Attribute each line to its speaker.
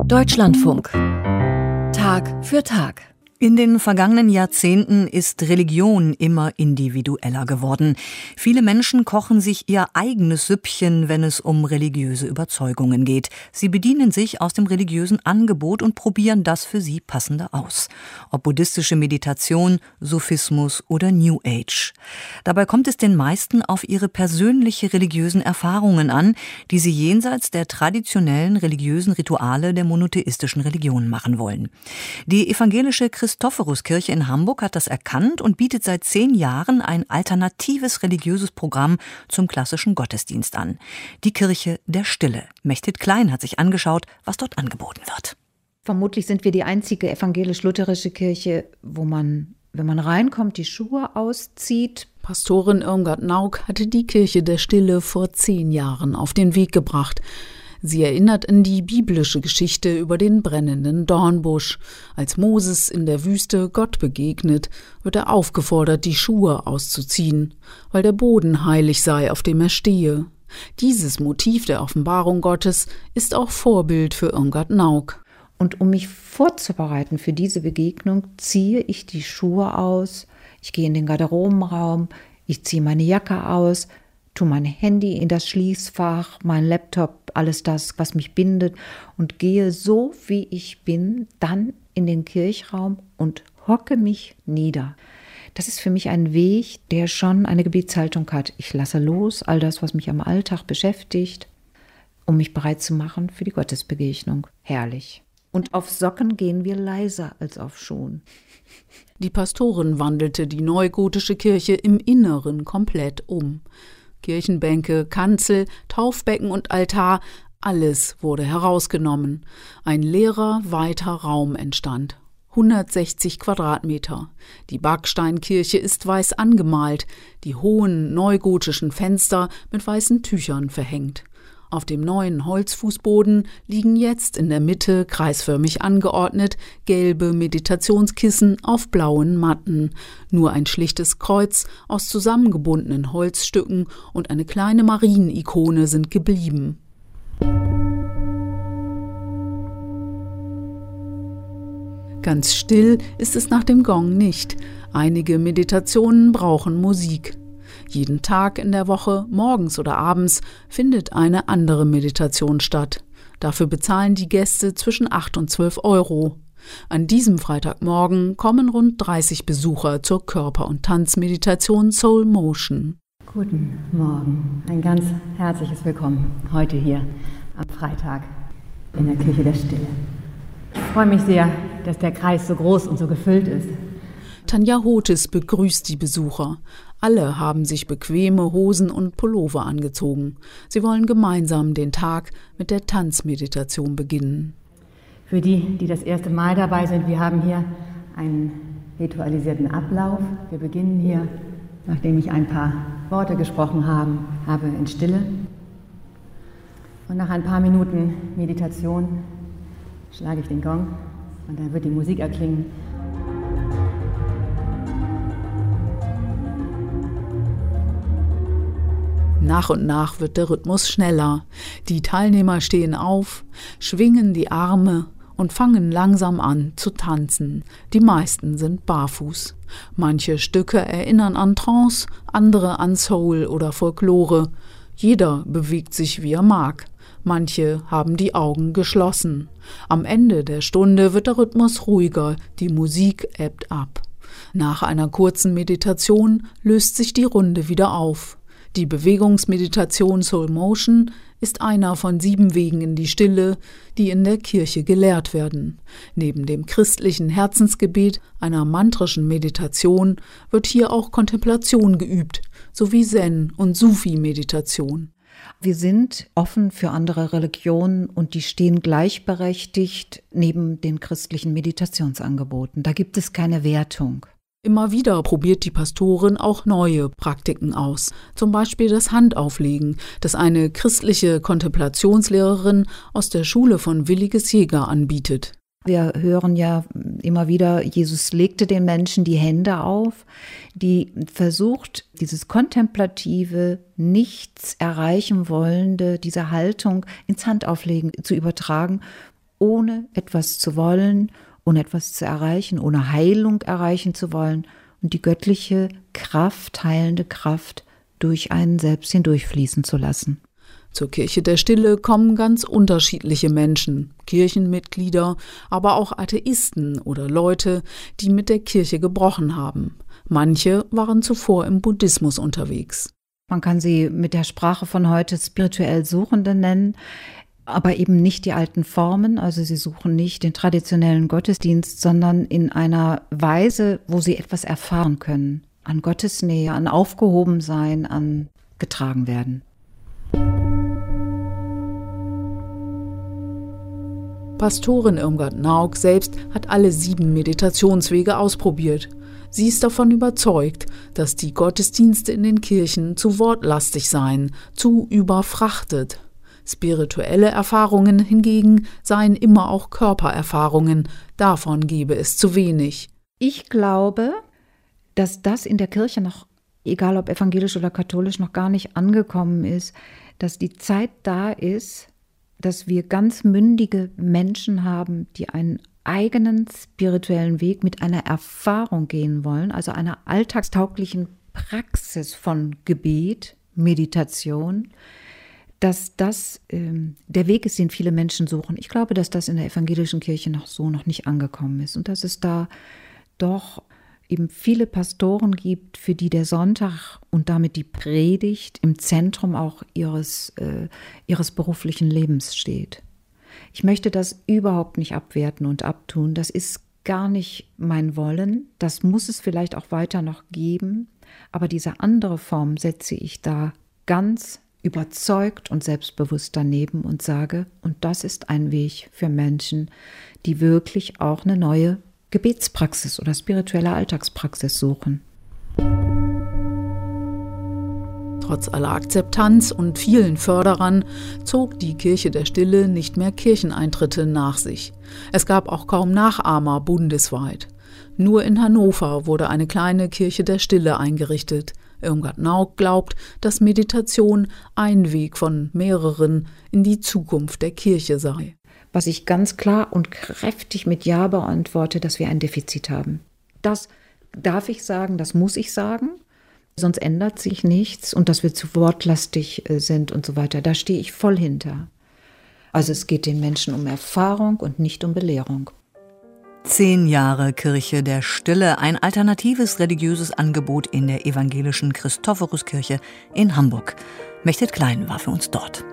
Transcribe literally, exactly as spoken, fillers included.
Speaker 1: Deutschlandfunk. Tag für Tag.
Speaker 2: In den vergangenen Jahrzehnten ist Religion immer individueller geworden. Viele Menschen kochen sich ihr eigenes Süppchen, wenn es um religiöse Überzeugungen geht. Sie bedienen sich aus dem religiösen Angebot und probieren das für sie Passende aus. Ob buddhistische Meditation, Sufismus oder New Age. Dabei kommt es den meisten auf ihre persönliche religiösen Erfahrungen an, die sie jenseits der traditionellen religiösen Rituale der monotheistischen Religion machen wollen. Die evangelische Christophoruskirche in Hamburg hat das erkannt und bietet seit zehn Jahren ein alternatives religiöses Programm zum klassischen Gottesdienst an. Die Kirche der Stille. Mechthild Klein hat sich angeschaut, was dort angeboten wird.
Speaker 3: Vermutlich sind wir die einzige evangelisch-lutherische Kirche, wo man, wenn man reinkommt, die Schuhe auszieht.
Speaker 4: Pastorin Irmgard Nauk hatte die Kirche der Stille vor zehn Jahren auf den Weg gebracht. Sie erinnert an die biblische Geschichte über den brennenden Dornbusch. Als Moses in der Wüste Gott begegnet, wird er aufgefordert, die Schuhe auszuziehen, weil der Boden heilig sei, auf dem er stehe. Dieses Motiv der Offenbarung Gottes ist auch Vorbild für Irmgard Nauk.
Speaker 3: Und um mich vorzubereiten für diese Begegnung, ziehe ich die Schuhe aus, ich gehe in den Garderobenraum, ich ziehe meine Jacke aus, tue mein Handy in das Schließfach, mein Laptop, alles das, was mich bindet und gehe so, wie ich bin, dann in den Kirchraum und hocke mich nieder. Das ist für mich ein Weg, der schon eine Gebetshaltung hat. Ich lasse los, all das, was mich am Alltag beschäftigt, um mich bereit zu machen für die Gottesbegegnung. Herrlich. Und auf Socken gehen wir leiser als auf Schuhen.
Speaker 4: Die Pastorin wandelte die neugotische Kirche im Inneren komplett um. Kirchenbänke, Kanzel, Taufbecken und Altar, alles wurde herausgenommen. Ein leerer, weiter Raum entstand. hundertsechzig Quadratmeter. Die Backsteinkirche ist weiß angemalt, die hohen neugotischen Fenster mit weißen Tüchern verhängt. Auf dem neuen Holzfußboden liegen jetzt in der Mitte, kreisförmig angeordnet, gelbe Meditationskissen auf blauen Matten. Nur ein schlichtes Kreuz aus zusammengebundenen Holzstücken und eine kleine Marienikone sind geblieben. Ganz still ist es nach dem Gong nicht. Einige Meditationen brauchen Musik. Jeden Tag in der Woche, morgens oder abends, findet eine andere Meditation statt. Dafür bezahlen die Gäste zwischen acht und zwölf Euro. An diesem Freitagmorgen kommen rund dreißig Besucher zur Körper- und Tanzmeditation Soul Motion.
Speaker 5: Guten Morgen, ein ganz herzliches Willkommen heute hier am Freitag in der Kirche der Stille. Ich freue mich sehr, dass der Kreis so groß und so gefüllt ist.
Speaker 4: Tanja Hotes begrüßt die Besucher. Alle haben sich bequeme Hosen und Pullover angezogen. Sie wollen gemeinsam den Tag mit der Tanzmeditation beginnen.
Speaker 5: Für die, die das erste Mal dabei sind, wir haben hier einen ritualisierten Ablauf. Wir beginnen hier, nachdem ich ein paar Worte gesprochen habe, habe in Stille. Und nach ein paar Minuten Meditation schlage ich den Gong und dann wird die Musik erklingen.
Speaker 4: Nach und nach wird der Rhythmus schneller. Die Teilnehmer stehen auf, schwingen die Arme und fangen langsam an zu tanzen. Die meisten sind barfuß. Manche Stücke erinnern an Trance, andere an Soul oder Folklore. Jeder bewegt sich, wie er mag. Manche haben die Augen geschlossen. Am Ende der Stunde wird der Rhythmus ruhiger, die Musik ebbt ab. Nach einer kurzen Meditation löst sich die Runde wieder auf. Die Bewegungsmeditation Soul Motion ist einer von sieben Wegen in die Stille, die in der Kirche gelehrt werden. Neben dem christlichen Herzensgebet, einer mantrischen Meditation, wird hier auch Kontemplation geübt, sowie Zen- und Sufi-Meditation.
Speaker 3: Wir sind offen für andere Religionen und die stehen gleichberechtigt neben den christlichen Meditationsangeboten. Da gibt es keine Wertung.
Speaker 4: Immer wieder probiert die Pastorin auch neue Praktiken aus, zum Beispiel das Handauflegen, das eine christliche Kontemplationslehrerin aus der Schule von Williges Jäger anbietet.
Speaker 3: Wir hören ja immer wieder, Jesus legte den Menschen die Hände auf, die versucht, dieses kontemplative, nichts erreichen wollende, diese Haltung ins Handauflegen zu übertragen ohne etwas zu wollen, ohne etwas zu erreichen, ohne Heilung erreichen zu wollen und die göttliche Kraft, heilende Kraft durch einen selbst hindurchfließen zu lassen.
Speaker 4: Zur Kirche der Stille kommen ganz unterschiedliche Menschen, Kirchenmitglieder, aber auch Atheisten oder Leute, die mit der Kirche gebrochen haben. Manche waren zuvor im Buddhismus unterwegs.
Speaker 3: Man kann sie mit der Sprache von heute spirituell Suchende nennen, aber eben nicht die alten Formen. Also sie suchen nicht den traditionellen Gottesdienst, sondern in einer Weise, wo sie etwas erfahren können. An Gottesnähe, an Aufgehobensein, an getragen werden.
Speaker 4: Pastorin Irmgard Nauk selbst hat alle sieben Meditationswege ausprobiert. Sie ist davon überzeugt, dass die Gottesdienste in den Kirchen zu wortlastig seien, zu überfrachtet. Spirituelle Erfahrungen hingegen seien immer auch Körpererfahrungen, davon gebe es zu wenig.
Speaker 3: Ich glaube, dass das in der Kirche noch, egal ob evangelisch oder katholisch, noch gar nicht angekommen ist, dass die Zeit da ist, dass wir ganz mündige Menschen haben, die einen eigenen spirituellen Weg mit einer Erfahrung gehen wollen, also einer alltagstauglichen Praxis von Gebet, Meditation, dass das ähm, der Weg ist, den viele Menschen suchen. Ich glaube, dass das in der evangelischen Kirche noch so noch nicht angekommen ist und dass es da doch eben viele Pastoren gibt, für die der Sonntag und damit die Predigt im Zentrum auch ihres, äh, ihres beruflichen Lebens steht. Ich möchte das überhaupt nicht abwerten und abtun. Das ist gar nicht mein Wollen. Das muss es vielleicht auch weiter noch geben. Aber diese andere Form setze ich da ganz überzeugt und selbstbewusst daneben und sage, und das ist ein Weg für Menschen, die wirklich auch eine neue Gebetspraxis oder spirituelle Alltagspraxis suchen.
Speaker 4: Trotz aller Akzeptanz und vielen Förderern zog die Kirche der Stille nicht mehr Kircheneintritte nach sich. Es gab auch kaum Nachahmer bundesweit. Nur in Hannover wurde eine kleine Kirche der Stille eingerichtet. Irmgard Nauk glaubt, dass Meditation ein Weg von mehreren in die Zukunft der Kirche sei.
Speaker 3: Was ich ganz klar und kräftig mit Ja beantworte, dass wir ein Defizit haben. Das darf ich sagen, das muss ich sagen, sonst ändert sich nichts und dass wir zu wortlastig sind und so weiter. Da stehe ich voll hinter. Also es geht den Menschen um Erfahrung und nicht um Belehrung.
Speaker 2: Zehn Jahre Kirche der Stille, ein alternatives religiöses Angebot in der evangelischen Christophoruskirche in Hamburg. Mechthild Klein war für uns dort.